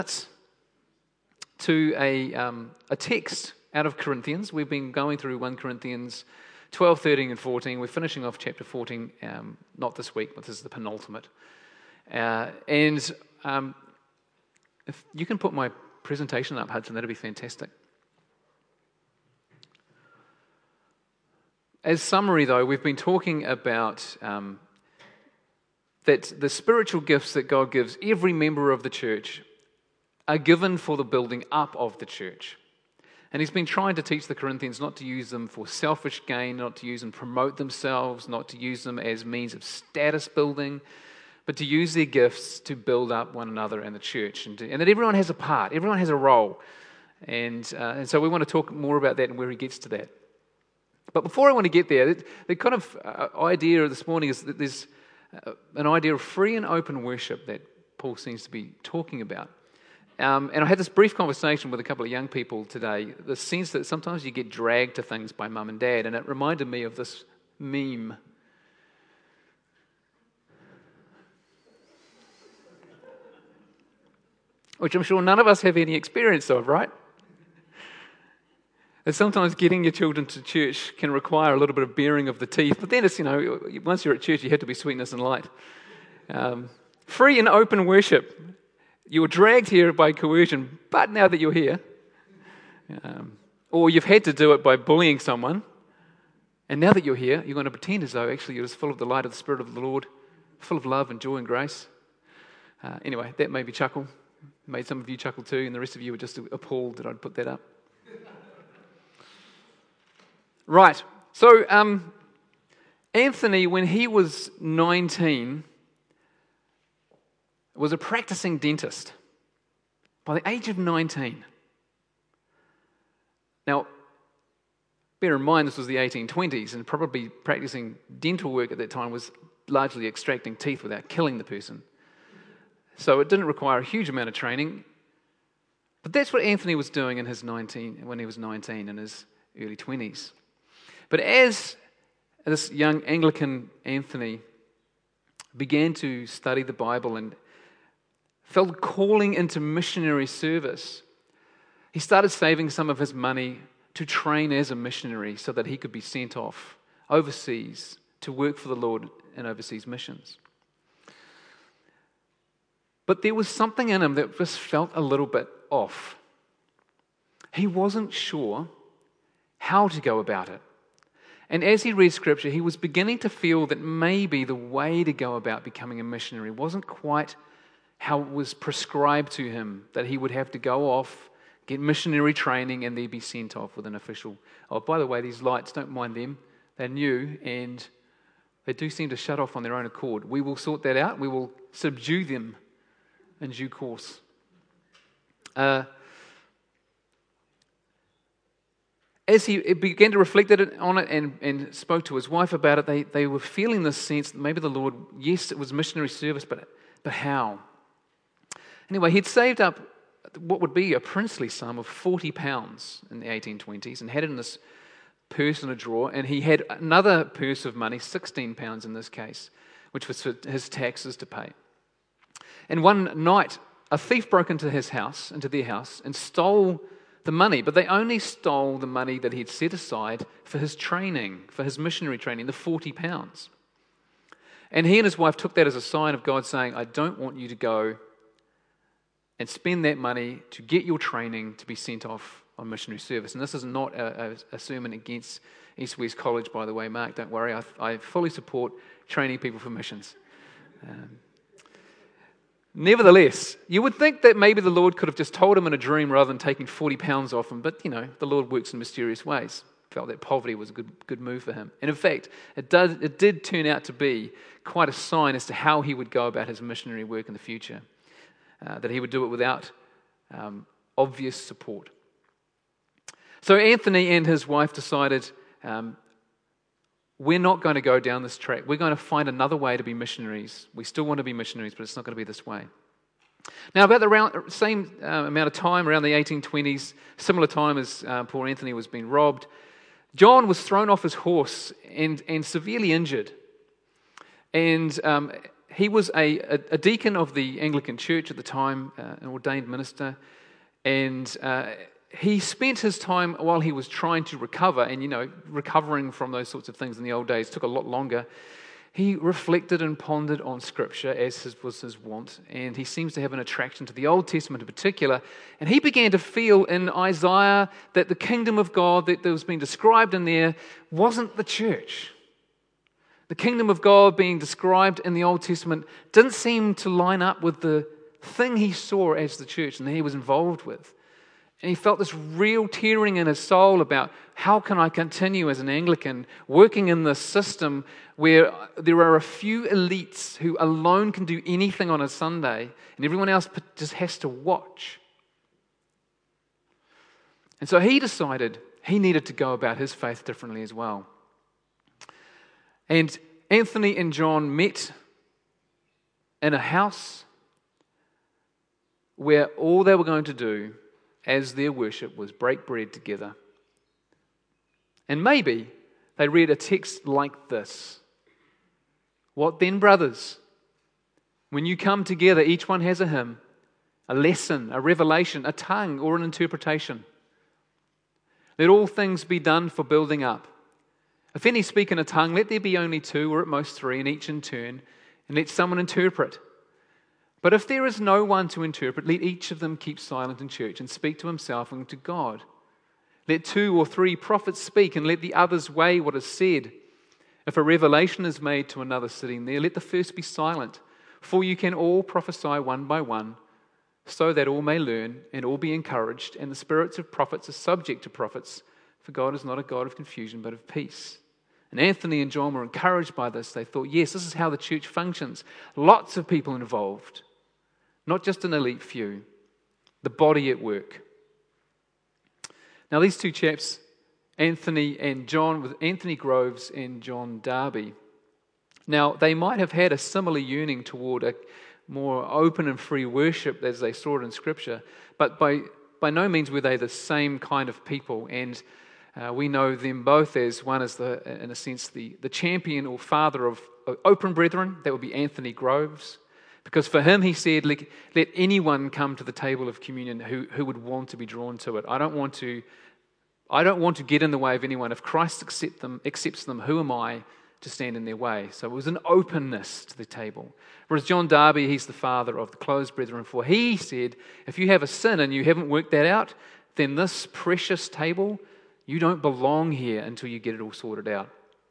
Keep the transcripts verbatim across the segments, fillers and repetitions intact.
to a, um, a text out of Corinthians. We've been going through First Corinthians twelve, thirteen, and fourteen. We're finishing off chapter fourteen, um, not this week, but this is the penultimate. Uh, and um, if you can put my presentation up, Hudson, that'd be fantastic. As summary, though, we've been talking about um, that the spiritual gifts that God gives every member of the church are given for the building up of the church. And he's been trying to teach the Corinthians not to use them for selfish gain, not to use them to promote themselves, not to use them as means of status building, but to use their gifts to build up one another and the church. And, to, and that everyone has a part, everyone has a role. And, uh, and so we want to talk more about that and where he gets to that. But before I want to get there, the kind of uh, idea this morning is that there's uh, an idea of free and open worship that Paul seems to be talking about. Um, and I had this brief conversation with a couple of young people today, the sense that sometimes you get dragged to things by mum and dad, and it reminded me of this meme. Which I'm sure none of us have any experience of, right? And sometimes getting your children to church can require a little bit of baring of the teeth, but then it's, you know, once you're at church, you have to be sweetness and light. Um, free and open worship. You were dragged here by coercion, but now that you're here, um, or you've had to do it by bullying someone, and now that you're here, you're going to pretend as though actually you're just full of the light of the Spirit of the Lord, full of love and joy and grace. Uh, anyway, that made me chuckle. Made some of you chuckle too, and the rest of you were just appalled that I'd put that up. Right, so um, Anthony, when he was nineteen, was a practicing dentist by the age of nineteen. Now, bear in mind this was the eighteen twenties, and probably practicing dental work at that time was largely extracting teeth without killing the person. So it didn't require a huge amount of training. But that's what Anthony was doing in his nineteen, when he was nineteen, in his early twenties. But as this young Anglican Anthony began to study the Bible and felt calling into missionary service, he started saving some of his money to train as a missionary so that he could be sent off overseas to work for the Lord in overseas missions. But there was something in him that just felt a little bit off. He wasn't sure how to go about it. And as he read Scripture, he was beginning to feel that maybe the way to go about becoming a missionary wasn't quite how it was prescribed to him, that he would have to go off, get missionary training, and then be sent off with an official. Oh, by the way, these lights, don't mind them. They're new, and they do seem to shut off on their own accord. We will sort that out. We will subdue them in due course. Uh, as he began to reflect on it and, and spoke to his wife about it, they, they were feeling this sense that maybe the Lord, yes, it was missionary service, but, but how? Anyway, he'd saved up what would be a princely sum of forty pounds in the eighteen twenties and had it in this purse in a drawer, and he had another purse of money, sixteen pounds in this case, which was for his taxes to pay. And one night, a thief broke into his house, into their house, and stole the money, but they only stole the money that he'd set aside for his training, for his missionary training, the forty pounds. And he and his wife took that as a sign of God saying, I don't want you to go and spend that money to get your training to be sent off on missionary service. And this is not a, a, a sermon against East West College, by the way, Mark, don't worry. I, I fully support training people for missions. Um, Nevertheless, you would think that maybe the Lord could have just told him in a dream rather than taking forty pounds off him, but, you know, the Lord works in mysterious ways. Felt that poverty was a good good move for him. And in fact, it, does, it did turn out to be quite a sign as to how he would go about his missionary work in the future, uh, that he would do it without um, obvious support. So Anthony and his wife decided, um, we're not going to go down this track. We're going to find another way to be missionaries. We still want to be missionaries, but it's not going to be this way. Now, about the round, same uh, amount of time, around the eighteen twenties, similar time as uh, poor Anthony was being robbed, John was thrown off his horse and, and severely injured. And um, he was a, a, a deacon of the Anglican Church at the time, uh, an ordained minister, and uh, he spent his time while he was trying to recover, and you know, recovering from those sorts of things in the old days took a lot longer. He reflected and pondered on Scripture, as his, was his wont, and he seems to have an attraction to the Old Testament in particular. And he began to feel in Isaiah that the kingdom of God that was being described in there wasn't the church. The kingdom of God being described in the Old Testament didn't seem to line up with the thing he saw as the church and that he was involved with. And he felt this real tearing in his soul about how can I continue as an Anglican working in this system where there are a few elites who alone can do anything on a Sunday and everyone else just has to watch. And so he decided he needed to go about his faith differently as well. And Anthony and John met in a house where all they were going to do as their worship was break bread together. And maybe they read a text like this. What then, brothers? When you come together, each one has a hymn, a lesson, a revelation, a tongue, or an interpretation. Let all things be done for building up. If any speak in a tongue, let there be only two, or at most three, and each in turn, and let someone interpret. But if there is no one to interpret, let each of them keep silent in church and speak to himself and to God. Let two or three prophets speak, and let the others weigh what is said. If a revelation is made to another sitting there, let the first be silent. For you can all prophesy one by one, so that all may learn and all be encouraged, and the spirits of prophets are subject to prophets, for God is not a God of confusion, but of peace. And Anthony and John were encouraged by this. They thought, yes, this is how the church functions. Lots of people involved. Not just an elite few, the body at work. Now these two chaps, Anthony and John, with Anthony Groves and John Darby. Now they might have had a similar yearning toward a more open and free worship as they saw it in Scripture, but by, by no means were they the same kind of people. And uh, we know them both as one is, the, in a sense, the, the champion or father of, of open brethren. That would be Anthony Groves. Because for him, he said, let, let anyone come to the table of communion who, who would want to be drawn to it. I don't want to, I don't want to get in the way of anyone. If Christ accept them, accepts them, who am I to stand in their way? So it was an openness to the table. Whereas John Darby, he's the father of the closed brethren, for he said, if you have a sin and you haven't worked that out, then this precious table, you don't belong here until you get it all sorted out.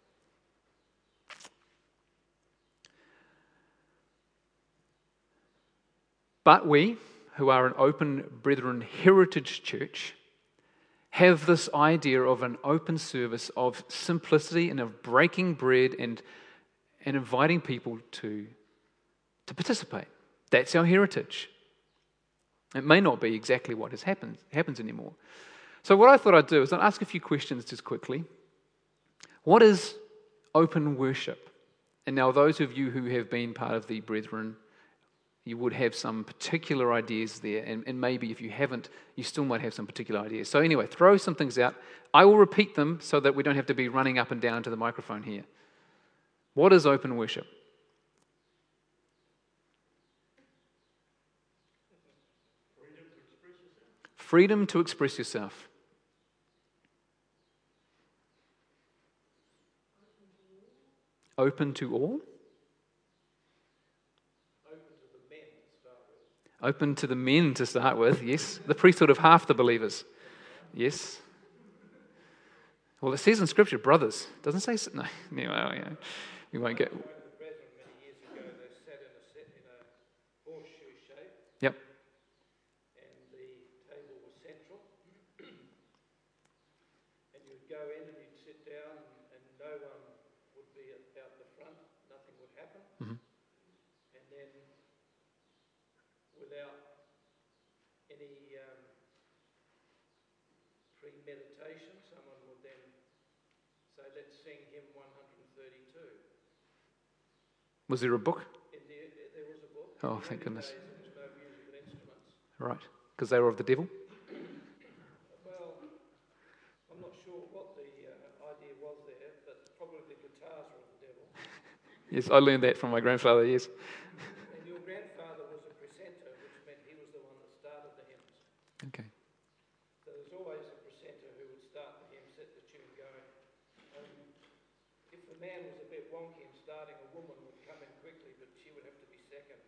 But we, who are an open brethren heritage church, have this idea of an open service, of simplicity and of breaking bread and, and inviting people to, to participate. That's our heritage. It may not be exactly what has happened, happens anymore. So what I thought I'd do is I'd ask a few questions just quickly. What is open worship? And now those of you who have been part of the brethren, you would have some particular ideas there, and, and maybe if you haven't, you still might have some particular ideas. So anyway, throw some things out. I will repeat them so that we don't have to be running up and down to the microphone here. What is open worship? Freedom to express yourself. Open to all? Open to the men to start with, yes. The priesthood of half the believers, yes. Well, it says in Scripture, brothers. It doesn't say, no, anyway, well, yeah. We won't get. Yep. And the table was central. And you'd go in and you'd sit down and no one would be out the front. Nothing would happen. Mm-hmm. And then without any um, premeditation, someone would then say, let's sing hymn one thirty-two. Was there a book? In the, there was a book. Oh, thank goodness. There was no musical instruments. Right, because they were of the devil? Well, I'm not sure what the uh, idea was there, but probably guitars are of the devil. Yes, I learned that from my grandfather, yes. And your grandfather was a precentor, which meant he was the one that started the hymns. Okay. So there's always a precentor who would start the hymn, set the tune going. Um, if the man was a bit wonky in starting, a woman would come in quickly, but she would have to be second,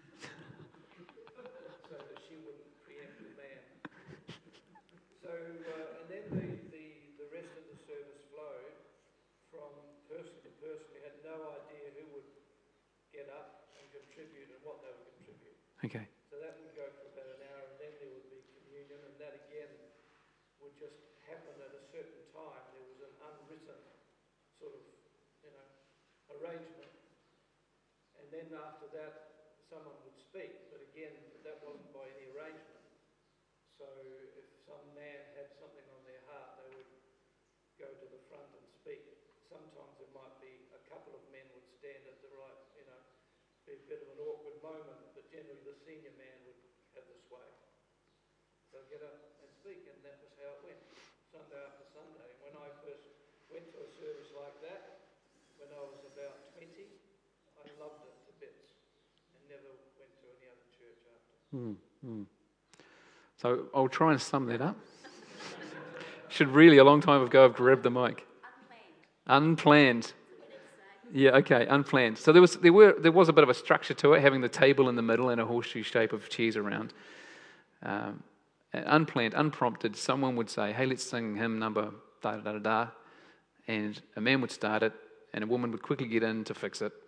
so that she wouldn't preempt the man. So, uh, and then the, the, the rest of the service flowed from person to person. We had no idea who would get up and contribute and what they would contribute. Okay. So that would go for about an hour, and then there would be communion, and that again would just happen at a certain time. There was an unwritten sort of, you know, arrangement. And then after that, someone would speak, but again, that wasn't by any arrangement. So if some man had something on their heart, they would go to the front and speak. Sometimes it might be a couple of men would stand at the right, you know, be a bit of an awkward moment, but generally the senior man would have the sway. So get up and speak, and that was how it went, Sunday after Sunday. When I first went to a service like that, when I was about twenty, I loved it to bits and never went to any other church after. Mm, mm. So I'll try and sum that up. Should really, a long time ago, have grabbed the mic. Unplanned. Unplanned. Yeah, okay, unplanned. So there was there were there was a bit of a structure to it, having the table in the middle and a horseshoe shape of chairs around. Um, unplanned, unprompted. Someone would say, "Hey, let's sing hymn number da da da da," and a man would start it, and a woman would quickly get in to fix it.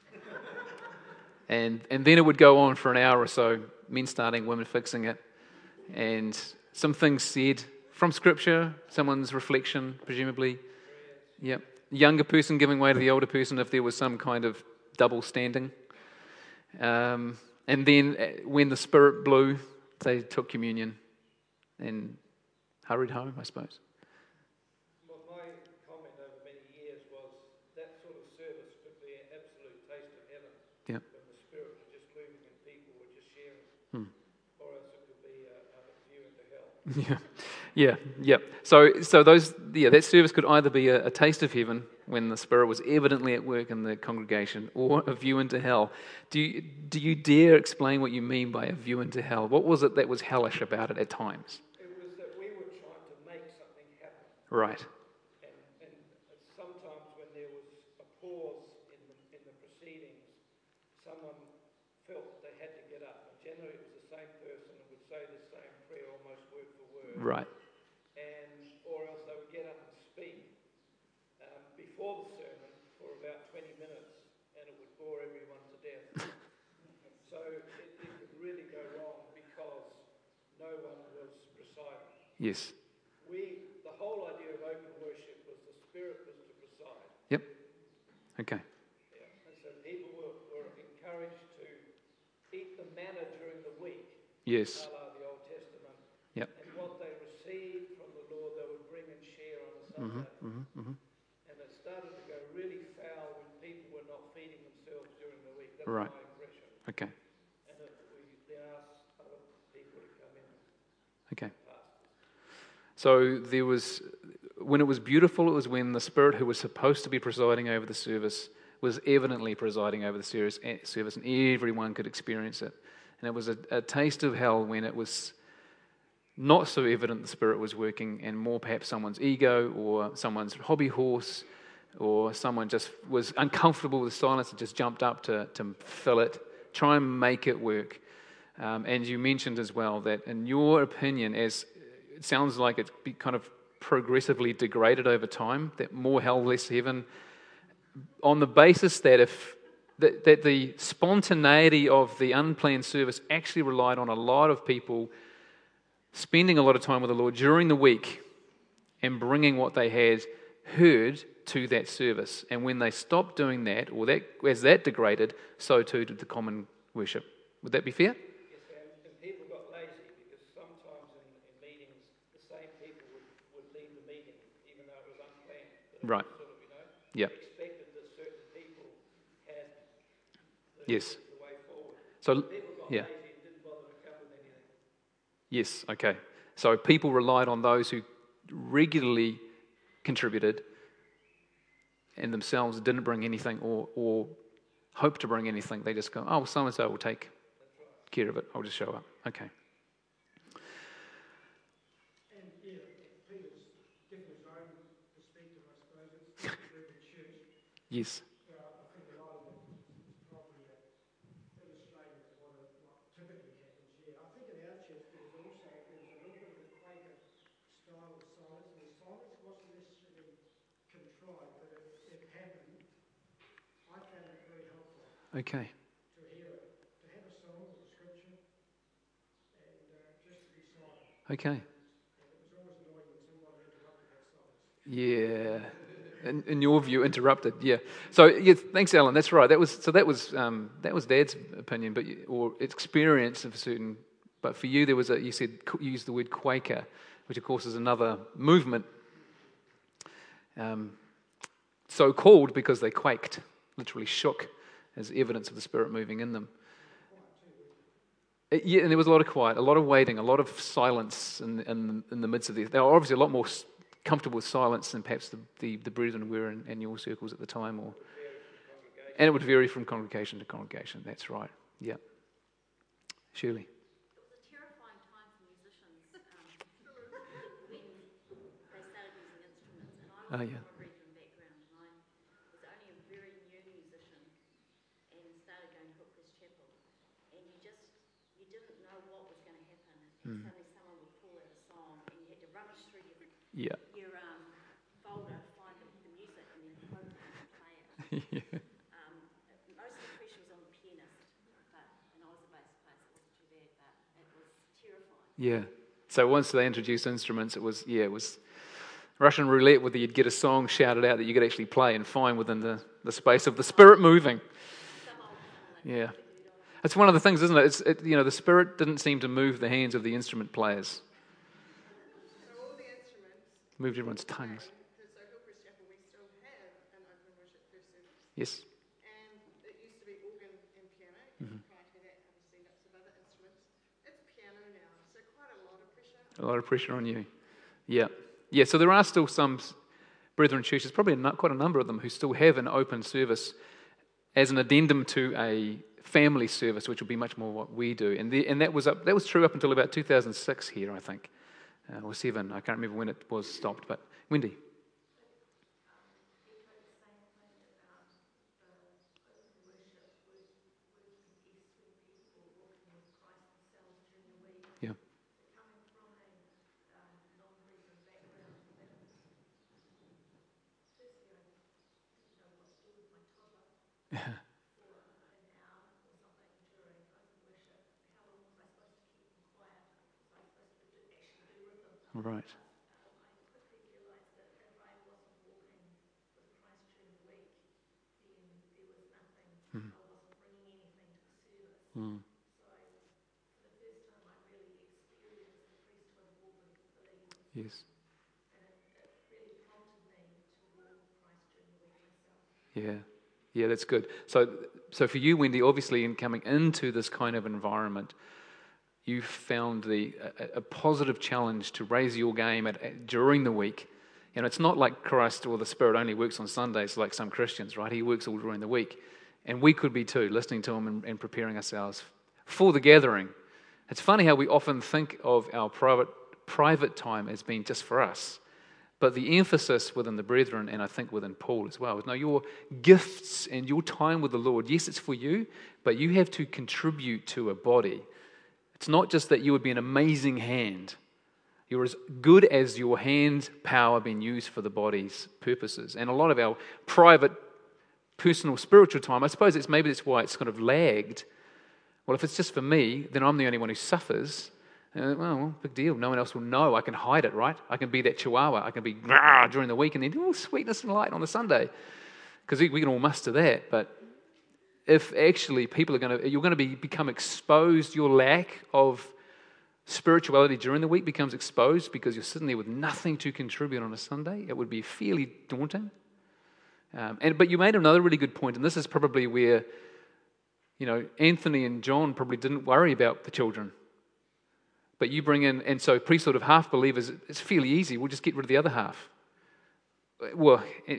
And and then it would go on for an hour or so, men starting, women fixing it, and some things said from Scripture, someone's reflection, presumably. Yep. Younger person giving way to the older person if there was some kind of double standing. Um, and then when the Spirit blew, they took communion and hurried home, I suppose. Well, my comment over many years was that sort of service could be an absolute taste of heaven. Yep. When the Spirit was just moving and people were just sharing. Hmm. Or else it could be a, a view into hell. Yeah. Yeah, yeah. So, so those, yeah, that service could either be a, a taste of heaven when the Spirit was evidently at work in the congregation, or a view into hell. Do you, do you dare explain what you mean by a view into hell? What was it that was hellish about it at times? It was that we were trying to make something happen. Right. And, and sometimes when there was a pause in the, in the proceedings, someone felt they had to get up. And generally it was the same person and would say the same prayer almost word for word. Right. Or else they would get up and speak um, before the sermon for about twenty minutes, and it would bore everyone to death. So it, it could really go wrong because no one was presiding. Yes. We, the whole idea of open worship was the Spirit was to preside. Yep. Okay. Yeah. And so people were, were encouraged to eat the manna during the week. Yes. A la the Old Testament. Yep. And what they received from the Lord, they would bring and share on a Sunday. Mm-hmm, mm-hmm, mm-hmm. And it started to go really foul when people were not feeding themselves during the week. That's Right. my impression. Okay. And it, we then asked other people to come in. Okay. Pastors. So there was, when it was beautiful, it was when the Spirit who was supposed to be presiding over the service was evidently presiding over the service, service and everyone could experience it. And it was a, a taste of hell when it was not so evident the Spirit was working, and more perhaps someone's ego or someone's hobby horse or someone just was uncomfortable with silence and just jumped up to, to fill it, try and make it work. Um, and you mentioned as well that in your opinion, as it sounds like it's be kind of progressively degraded over time, that more hell, less heaven, on the basis that if that, that the spontaneity of the unplanned service actually relied on a lot of people spending a lot of time with the Lord during the week and bringing what they had heard to that service. And when they stopped doing that, or that as that degraded, so too did the common worship. Would that be fair? Yes, and, and people got lazy because sometimes in, in meetings, the same people would, would lead the meeting, even though it was unplanned. But Right. Sort of, you know, Yeah. expected that certain people had the, Yes. the way forward. So, People got yeah. lazy and didn't bother to come with anything. Yes, okay. So people relied on those who regularly contributed and themselves didn't bring anything or, or hope to bring anything. They just go, oh, well, so-and-so will take care of it. I'll just show up. Okay. And yeah, Peter's given his own perspective, I suppose. It's the urban church. Yes. Uh, I think a lot of it is probably uh, illustrated to what, it, what typically happens here. I think in our church there was also there was a little bit of a Quaker style of silence, and the silence wasn't necessarily contrived, but it, it happened. I found it very helpful Okay. to hear it, to have a song or a scripture, and uh, just to be silent. Okay. And it was always annoying when somebody interrupted that silence. Yeah. In, in your view, interrupted. Yeah. So yeah, thanks, Alan. That's right. That was so. That was um, that was Dad's opinion, but you- or experience of a certain. But for you, there was a. You said you used the word Quaker, which of course is another movement. Um, so called because they quaked, literally shook, as evidence of the Spirit moving in them. Uh, Yeah, and there was a lot of quiet, a lot of waiting, a lot of silence in, in, in the midst of this. They were obviously a lot more s- comfortable with silence than perhaps the, the, the brethren were in, in your circles at the time. Or, and it would vary from congregation to congregation, that's right. Yeah. Shirley. It was a terrifying time for musicians um, when they started using instruments. And I Oh, was yeah. from a Brethren background, and I was only a very new musician and started going to Hillcrest Chapel. And you just, you didn't know what was going to happen. And suddenly someone would pull out a song, and you had to rummage through your, Yeah. your um, folder, find the, the music, and then hope that you could play it. Yeah. Um, most of the pressure was on the pianist, but, and I was a bass player, so it wasn't too bad, but it was terrifying. Yeah. So once they introduced instruments, it was, yeah, it was Russian roulette, whether you'd get a song shouted out that you could actually play and find within the, the space of the Spirit moving. Some old song like Yeah. that. That's one of the things, isn't it? It's, it? You know, the Spirit didn't seem to move the hands of the instrument players. So all the instruments Moved everyone's tongues. because so Hillcrest Chapel we still have an open worship first service, Yes. and it used to be organ and piano. Mm-hmm. Prior to that, obviously lots of other instruments. It's piano now, so quite a lot of pressure. A lot of pressure on you. Yeah. Yeah, so there are still some brethren churches, probably a, quite a number of them, who still have an open service as an addendum to a family service, which will be much more what we do. And the, and that was up, that was true up until about two thousand six here, I think, uh, or seven. I can't remember when it was stopped. But Wendy. Yeah. Right. Mm. Yes. Yeah. Yeah, that's good. So, so for you, Wendy, obviously in coming into this kind of environment, you found the a, a positive challenge to raise your game at, at, during the week. And it's not like Christ or the Spirit only works on Sundays like some Christians, right? He works all during the week. And we could be too, listening to him and, and preparing ourselves for the gathering. It's funny how we often think of our private private time as being just for us. But the emphasis within the brethren, and I think within Paul as well, is no, your gifts and your time with the Lord, yes, it's for you, but you have to contribute to a body. It's not just that you would be an amazing hand. You're as good as your hand power being used for the body's purposes. And a lot of our private, personal, spiritual time, I suppose it's maybe that's why it's kind of lagged. Well, if it's just for me, then I'm the only one who suffers. Uh, well, big deal. No one else will know. I can hide it, right? I can be that chihuahua. I can be grah during the week and then, oh, sweetness and light on the Sunday. Because we, we can all muster that. But if actually people are going to, you're going to be become exposed, your lack of spirituality during the week becomes exposed because you're sitting there with nothing to contribute on a Sunday, it would be fairly daunting. Um, and But you made another really good point, and this is probably where, you know, Anthony and John probably didn't worry about the children. But you bring in, and so priesthood of half believers, it's fairly easy. We'll just get rid of the other half. Well,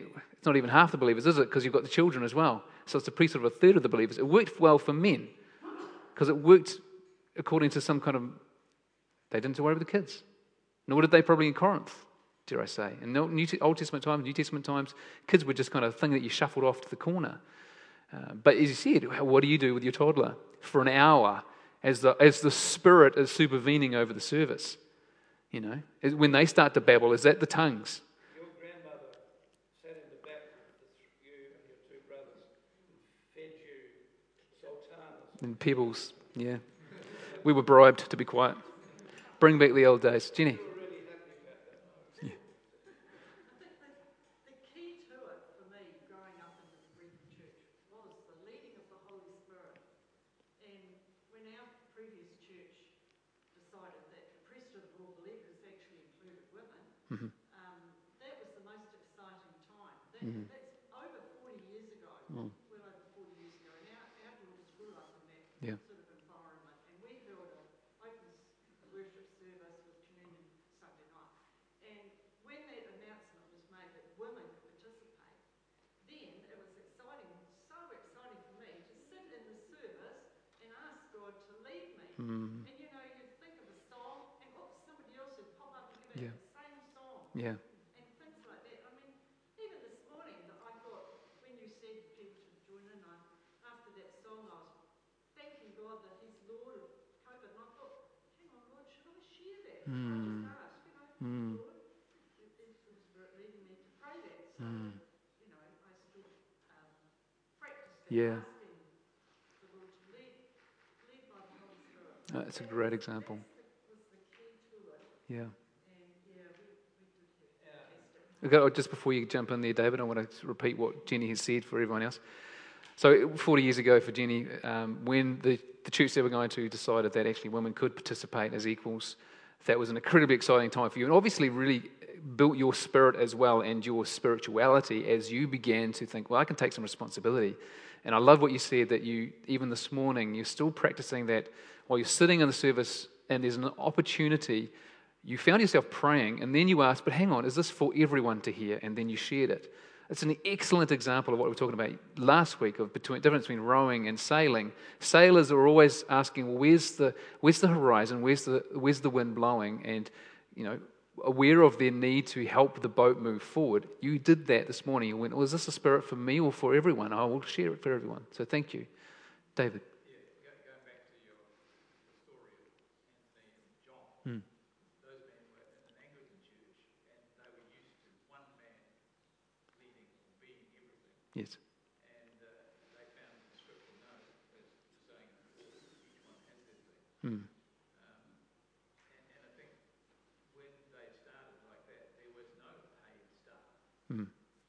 It's not even half the believers, is it? Because you've got the children as well. So it's the priesthood of a third of the believers. It worked well for men because it worked according to some kind of, they didn't worry about the kids. Nor did they probably in Corinth, dare I say. In New Old Testament times, New Testament times, kids were just kind of a thing that you shuffled off to the corner. Uh, but as you said, what do you do with your toddler for an hour as the as the Spirit is supervening over the service? You know, when they start to babble, is that the tongues? Your grandmother sat in the back with the, you and your two brothers and fed you sultanas. And pebbles, yeah. We were bribed to be quiet. Bring back the old days. Jenny? You were really happy about that. Yeah. I think the, the key to it for me, growing up in the Brethren Church, was the leading of the Holy Spirit. And when our previous church decided that the priesthood of all believers actually included women, Mm-hmm. um, that was the most exciting time. That, Mhm. That's over forty years ago, Mm. well over forty years ago, and our, our daughters grew up in that Yeah. sort of environment. And we held an open s- worship service with communion Sunday night. And when that announcement was made that women could participate, then it was exciting, so exciting for me to sit in the service and ask God to lead me. Mm. And you know, you'd think of a song, and oops, somebody else would pop up and give out Yeah. the same song. Yeah. And things like that. I mean, even this morning, that I thought, when you said people should join in, I, after that song, I was thanking God that He's Lord of COVID. And I thought, hang on, Lord, should I share that? I Mm. just asked, you know, Mm. Lord, is is the Spirit leading me to pray that? So, Mm. you know, I still um, practiced that, Yeah. asking the Lord to lead, lead by the Holy Spirit. Oh, that's a That great was- example. That was the key to it. Yeah. And yeah, we, we did have fantastic. Okay, oh, just before you jump in there, David, I want to repeat what Jenny has said for everyone else. So forty years ago for Jenny, um, when the, the church they were going to decided that actually women could participate as equals, that was an incredibly exciting time for you, and obviously really built your spirit as well and your spirituality as you began to think, well, I can take some responsibility. And I love what you said, that you, even this morning, you're still practicing that while you're sitting in the service and there's an opportunity, you found yourself praying, and then you asked, but hang on, is this for everyone to hear? And then you shared it. It's an excellent example of what we were talking about last week, of between difference between rowing and sailing. Sailors are always asking, well, where's the where's the horizon? Where's the where's the wind blowing? And you know, aware of their need to help the boat move forward. You did that this morning. You went, well, is this a spirit for me or for everyone? I will share it for everyone. So thank you, David. Yeah, go- going back to your the story of Anthony and John, Mm. those men were in an Anglican church and they were used to one man leading or being everything. Yes. And uh, they found in the scripture, no, as you're saying before, each one has their thing. Mm. Um, and, and I think when they started like that, there was no paid staff. Mm.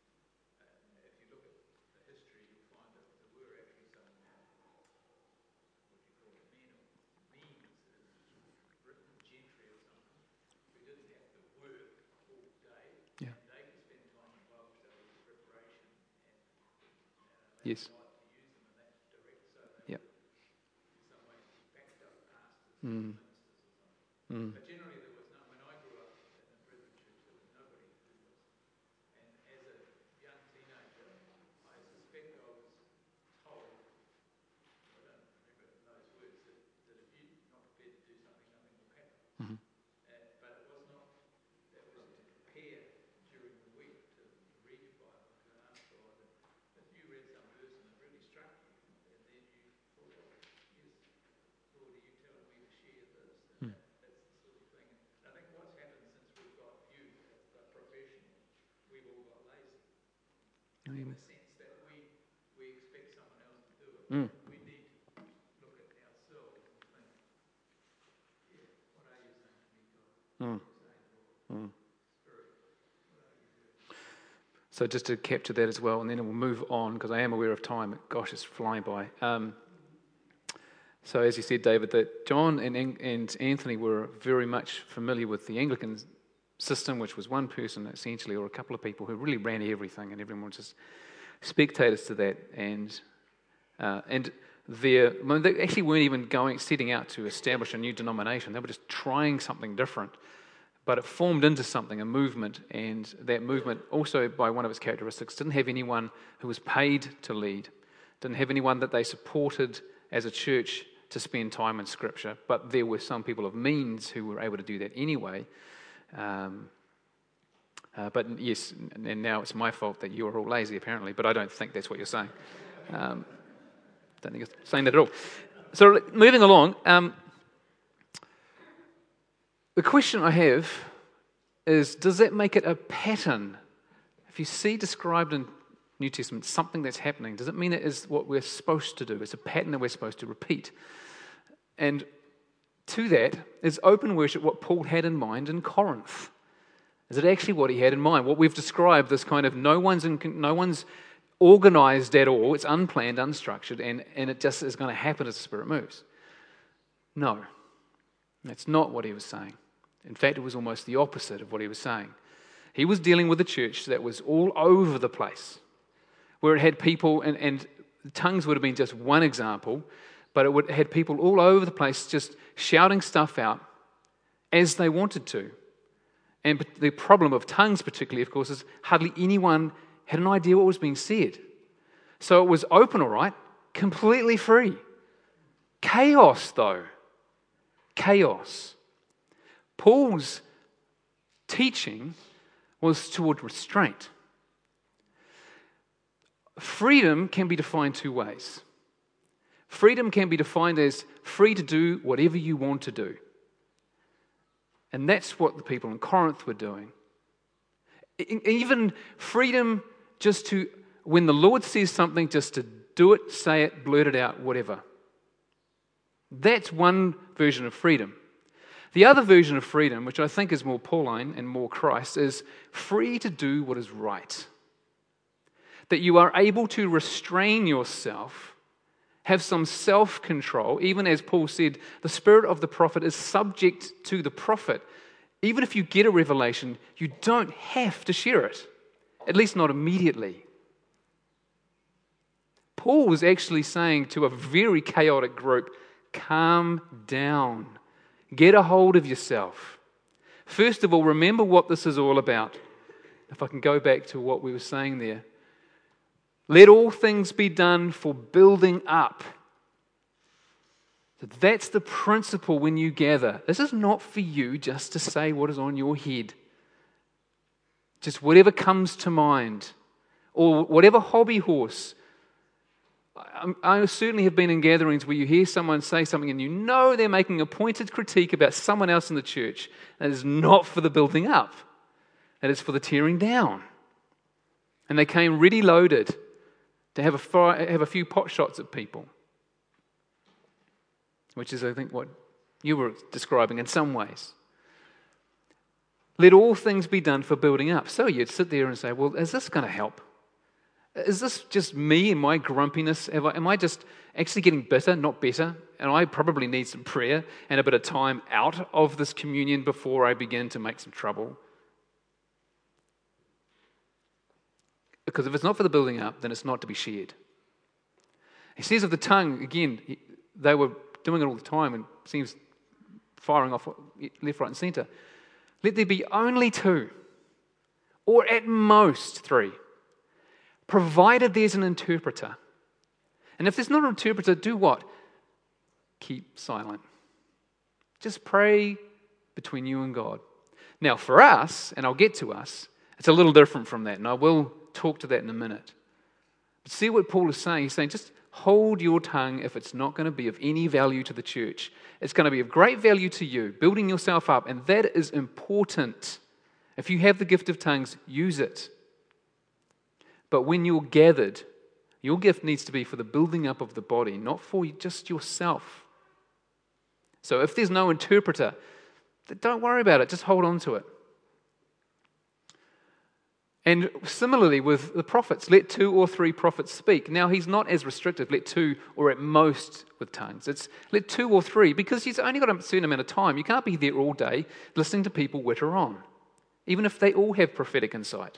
Uh, if you look at the history, you'll find that there were actually some, uh, what do you call it, men or means, uh, Britain gentry or something, who didn't have to work all day, Yeah. and they could spend time in Bible study, preparation, and uh, Yes. God to use them in that direct, so they Yep. were, in some ways, backed up pastors, Mm. ministers or something. Mm. But generally there was no, when I grew up in the Brethren church, there was nobody who was. And as a young teenager, I suspect I was told, I don't remember those words, that, that if you're not prepared to do something, nothing will happen. Mhm. Uh, but it was not, that was to prepare during the week to, to read your Bible and to ask God. And if you read some verse and it really struck you, and then you thought, oh, yes, Lord, are you telling me to share this? And Mm. that, that's the sort of thing. And I think what's happened since we've got you as the professional, we've all got lazy. In Amen. the sense that we, we expect someone else to do it. Mm. We need to look at ourselves and think, yeah, what are you saying to me, God? Mm. What are you saying, Lord? Mm. Spirit, what are you doing? So just to capture that as well, and then we'll move on, because I am aware of time. Gosh, it's flying by. Um, so as you said, David, that John and, and Anthony were very much familiar with the Anglican system, which was one person essentially, or a couple of people who really ran everything, and everyone was just spectators to that. And uh, and their, I mean, they actually weren't even going setting out to establish a new denomination. They were just trying something different. But it formed into something, a movement, and that movement also, by one of its characteristics, didn't have anyone who was paid to lead, didn't have anyone that they supported as a church to spend time in Scripture, but there were some people of means who were able to do that anyway. Um, uh, but yes, and now it's my fault that you are all lazy, apparently, but I don't think that's what you're saying. Um, don't think you're saying that at all. So moving along, um, the question I have is, does that make it a pattern? If you see described in New Testament something that's happening, does it mean it is what we're supposed to do? It's a pattern that we're supposed to repeat. And to that is open worship what Paul had in mind in Corinth. Is it actually what he had in mind? What we've described, this kind of no one's in, no one's organized at all, it's unplanned, unstructured, and, and it just is going to happen as the Spirit moves. No, that's not what he was saying. In fact, it was almost the opposite of what he was saying. He was dealing with a church that was all over the place, where it had people, and, and tongues would have been just one example, but it would, had people all over the place just shouting stuff out as they wanted to. And the problem of tongues particularly, of course, is hardly anyone had an idea what was being said. So it was open, all right, completely free. Chaos, though. Chaos. Paul's teaching was toward restraint. Freedom can be defined two ways. Freedom can be defined as free to do whatever you want to do. And that's what the people in Corinth were doing. Even freedom just to, when the Lord says something, just to do it, say it, blurt it out, whatever. That's one version of freedom. The other version of freedom, which I think is more Pauline and more Christ, is free to do what is right. That you are able to restrain yourself, have some self-control. Even as Paul said, the spirit of the prophet is subject to the prophet. Even if you get a revelation, you don't have to share it, at least not immediately. Paul was actually saying to a very chaotic group, calm down. Get a hold of yourself. First of all, remember what this is all about. If I can go back to what we were saying there. Let all things be done for building up. So that's the principle when you gather. This is not for you just to say what is on your head. Just whatever comes to mind. Or whatever hobby horse. I certainly have been in gatherings where you hear someone say something and you know they're making a pointed critique about someone else in the church. That is not for the building up. That is for the tearing down. And they came ready loaded to have a, fire, have a few pot shots at people. Which is, I think, what you were describing in some ways. Let all things be done for building up. So you'd sit there and say, well, is this going to help? Is this just me and my grumpiness? Am I, am I just actually getting bitter, not better? And I probably need some prayer and a bit of time out of this communion before I begin to make some trouble. Because if it's not for the building up, then it's not to be shared. He says of the tongue, again, they were doing it all the time and seems firing off left, right and centre. Let there be only two, or at most three, provided there's an interpreter. And if there's not an interpreter, do what? Keep silent. Just pray between you and God. Now for us, and I'll get to us, it's a little different from that, and I will talk to that in a minute. But see what Paul is saying. He's saying just hold your tongue if it's not going to be of any value to the church. It's going to be of great value to you, building yourself up, and that is important. If you have the gift of tongues, use it. But when you're gathered, your gift needs to be for the building up of the body, not for just yourself. So if there's no interpreter, don't worry about it. Just hold on to it. And similarly with the prophets, let two or three prophets speak. Now he's not as restrictive, let two or at most with tongues. It's let two or three, because he's only got a certain amount of time. You can't be there all day listening to people witter on, even if they all have prophetic insight.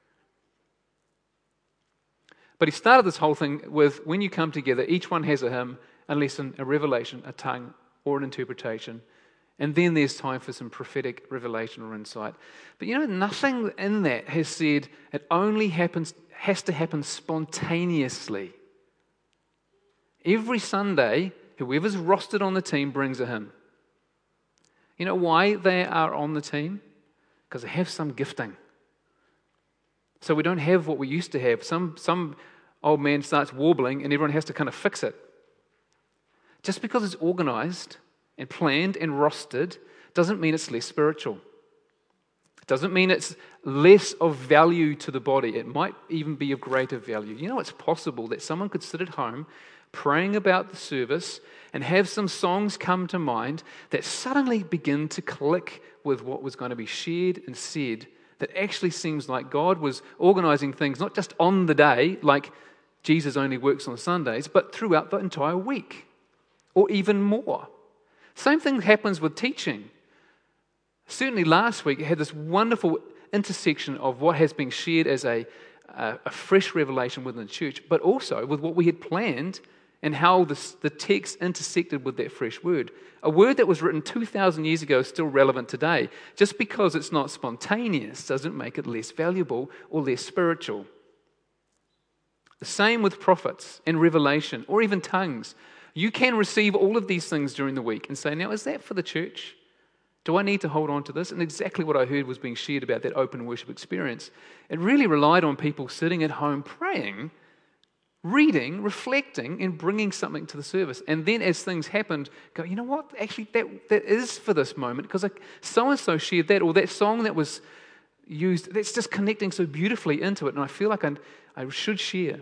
But he started this whole thing with, when you come together, each one has a hymn, a lesson, a revelation, a tongue, or an interpretation. And then there's time for some prophetic revelation or insight. But you know, nothing in that has said it only happens, has to happen spontaneously. Every Sunday, whoever's rostered on the team brings a hymn. You know why they are on the team? Because they have some gifting. So we don't have what we used to have. Some, some old man starts warbling and everyone has to kind of fix it. Just because it's organized and planned and rostered doesn't mean it's less spiritual. It doesn't mean it's less of value to the body. It might even be of greater value. You know, it's possible that someone could sit at home praying about the service and have some songs come to mind that suddenly begin to click with what was going to be shared and said, that actually seems like God was organizing things not just on the day, like Jesus only works on Sundays, but throughout the entire week, or even more. Same thing happens with teaching. Certainly last week, it had this wonderful intersection of what has been shared as a, a, a fresh revelation within the church, but also with what we had planned and how this, the text intersected with that fresh word. A word that was written two thousand years ago is still relevant today. Just because it's not spontaneous doesn't make it less valuable or less spiritual. The same with prophets and revelation, or even tongues. You can receive all of these things during the week and say, now, is that for the church? Do I need to hold on to this? And exactly what I heard was being shared about that open worship experience. It really relied on people sitting at home praying, reading, reflecting, and bringing something to the service. And then as things happened, go, you know what? Actually, that, that is for this moment, because so-and-so shared that, or that song that was used, that's just connecting so beautifully into it, and I feel like I, I should share.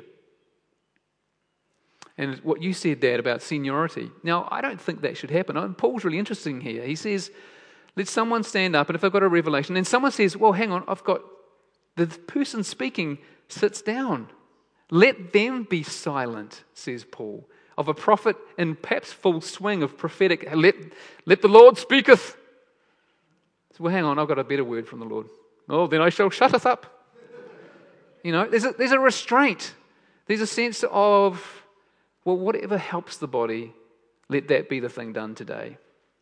And what you said, Dad, about seniority. Now, I don't think that should happen. And Paul's really interesting here. He says, let someone stand up, and if I've got a revelation, and someone says, well, hang on, I've got, the person speaking sits down. Let them be silent, says Paul. Of a prophet in perhaps full swing of prophetic, let, let the Lord speaketh. So, well, hang on, I've got a better word from the Lord. Oh, then I shall shutteth up. You know, there's a, there's a restraint. There's a sense of, well, whatever helps the body, let that be the thing done today.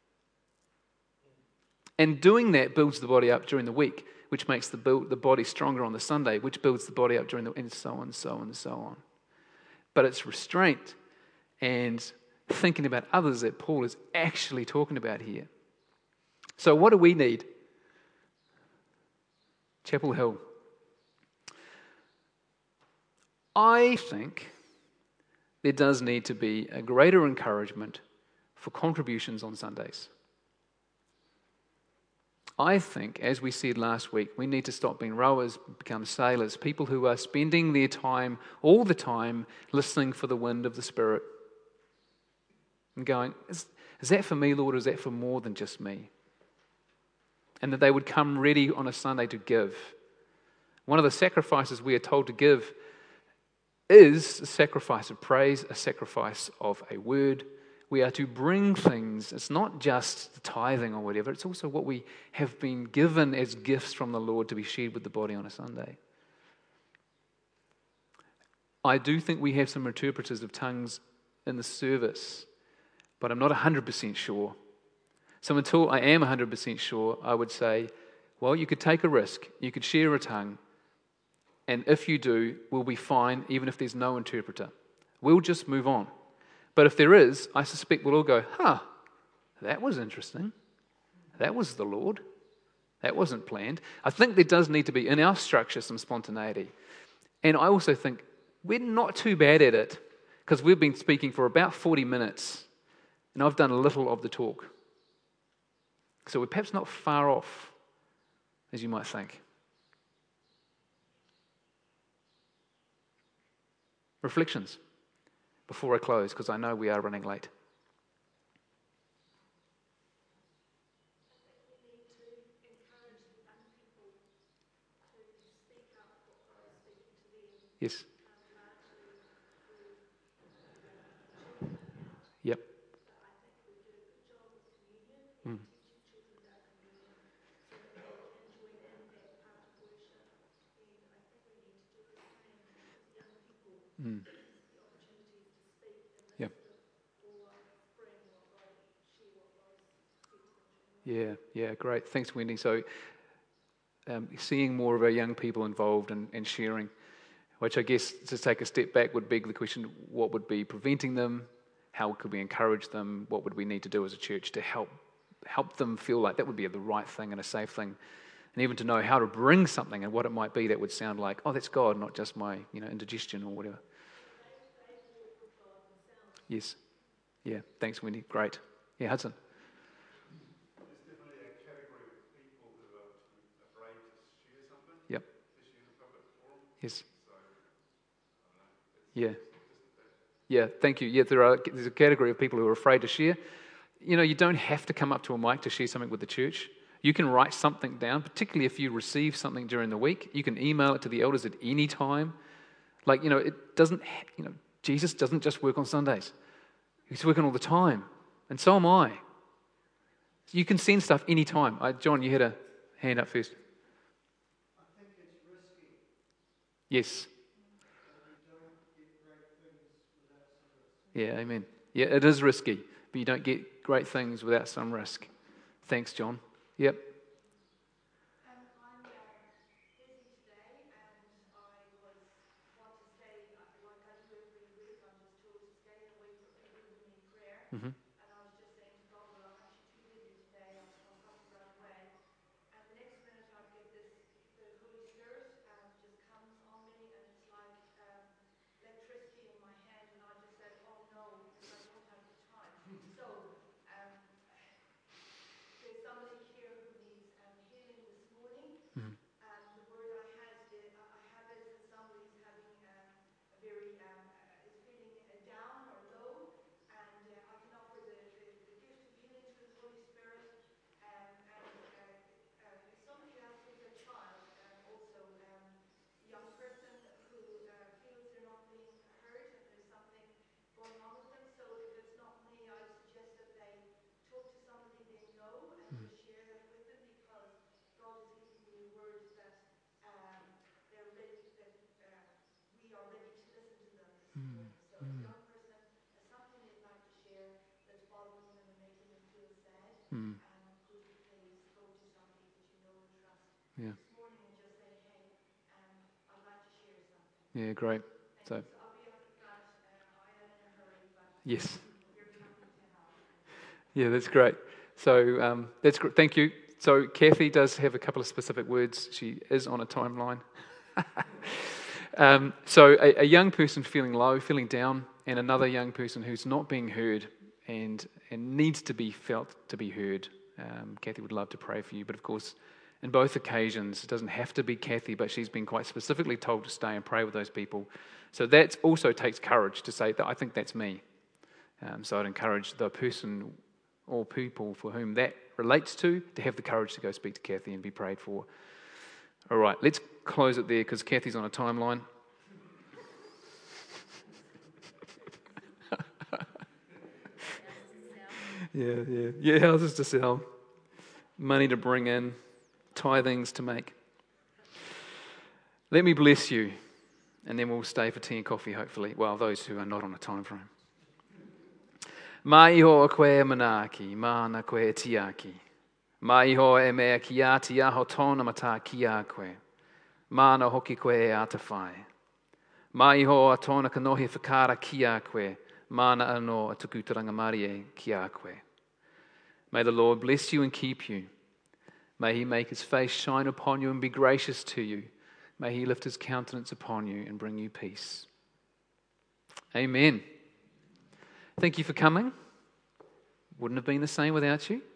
And doing that builds the body up during the week, which makes the, build, the body stronger on the Sunday, which builds the body up during the, and so on, so on, and so on. But it's restraint and thinking about others that Paul is actually talking about here. So what do we need? Chapel Hill. I think there does need to be a greater encouragement for contributions on Sundays. I think, as we said last week, we need to stop being rowers, become sailors, people who are spending their time, all the time, listening for the wind of the Spirit. And going, is, is that for me, Lord, or is that for more than just me? And that they would come ready on a Sunday to give. One of the sacrifices we are told to give is a sacrifice of praise, a sacrifice of a word. We are to bring things. It's not just the tithing or whatever. It's also what we have been given as gifts from the Lord to be shared with the body on a Sunday. I do think we have some interpreters of tongues in the service, but I'm not one hundred percent sure. So until I am one hundred percent sure, I would say, well, you could take a risk. You could share a tongue. And if you do, we'll be fine, even if there's no interpreter. We'll just move on. But if there is, I suspect we'll all go, huh, that was interesting. That was the Lord. That wasn't planned. I think there does need to be, in our structure, some spontaneity. And I also think we're not too bad at it, because we've been speaking for about forty minutes, and I've done a little of the talk. So we're perhaps not far off, as you might think. Reflections before I close, because I know we are running late. Yes. Yep. Mm. Mm. Yep. Yeah, yeah, great. Thanks, Wendy. So, um, seeing more of our young people involved and, and sharing, which I guess to take a step back would beg the question, what would be preventing them? How could we encourage them? What would we need to do as a church to help help them feel like that would be the right thing and a safe thing? And even to know how to bring something and what it might be that would sound like, oh, that's God, not just my, you know, indigestion or whatever. Yes. Yeah. Thanks, Wendy. Great. Yeah, Hudson. There's definitely a category of people who are too afraid to share something, Yep. especially in a public forum. Yes. So, I don't know. It's Yeah. just that. Yeah, thank you. Yeah, there are, there's a category of people who are afraid to share. You know, you don't have to come up to a mic to share something with the church. You can write something down, particularly if you receive something during the week. You can email it to the elders at any time. Like, you know, it doesn't, you know, Jesus doesn't just work on Sundays. He's working all the time. And so am I. You can send stuff any time. Uh, John, you had a hand up first. I think it's risky. Yes. And you don't get great things without some risk. Yeah, amen. Yeah, it is risky, but you don't get great things without some risk. Thanks, John. Yep. Um, I'm uh, busy today, and I was want to stay uh, like I do every week. I'm just told to stay and wait for people who need prayer. Mm-hmm. And I was just saying to God, well, I'm actually too busy today. I'll, I'll have to run away. And the next minute, I get this: the Holy Spirit um, just comes on me, and it's like um, electricity in my head. And I just said, oh no, because I don't have the time. So. Um, There's somebody here who needs um, healing this morning, Mm-hmm. and the word I had is, I have is that somebody's having um, a very um, uh, is feeling uh, down or low, and uh, I can offer the, the, the gift of healing through the Holy Spirit. Um, and uh, uh, if somebody else with a child, um, also um, a young person who uh, feels they're not being heard and there's something going on with them. So if it's not me, I suggest that they talk to somebody they know and just share that with them, because God has given me a word that um, they're ready, that uh, we are ready to listen to them this morning. So if a young person has something they'd like to share that's bothering them and making them feel sad, Mm. um, could you please go to somebody that you know and trust Yeah. this morning and just say, hey, um, I'd like to share something. Yeah, great. Thank So, you. So I'll be up front. Uh, I am in a hurry, but yes. you're coming to help. Yeah, that's great. So, um, that's great. Thank you. So, Kathy does have a couple of specific words. She is on a timeline. um, so, a, a young person feeling low, feeling down, and another young person who's not being heard and, and needs to be felt to be heard. Um, Kathy would love to pray for you, but of course, in both occasions, it doesn't have to be Kathy, but she's been quite specifically told to stay and pray with those people. So that also takes courage to say that I think that's me. Um, so I'd encourage the person or people for whom that relates to to have the courage to go speak to Kathy and be prayed for. All right, let's close it there because Kathy's on a timeline. yeah, yeah, yeah. Houses to sell, money to bring in, tithings to make. Let me bless you, and then we'll stay for tea and coffee, hopefully. Well, those who are not on a time frame. Mai ho koe manaki, mana koe tiaki. Mai ho e mea ki ati aho tōna mata ki a koe. Mana hoki koe e atawhai. Mai ho a tōna kanohi whakara ki a koe. Mana anō a tuku tarangamari e ki a koe. May the Lord bless you and keep you. May he make his face shine upon you and be gracious to you. May he lift his countenance upon you and bring you peace. Amen. Thank you for coming. Wouldn't have been the same without you.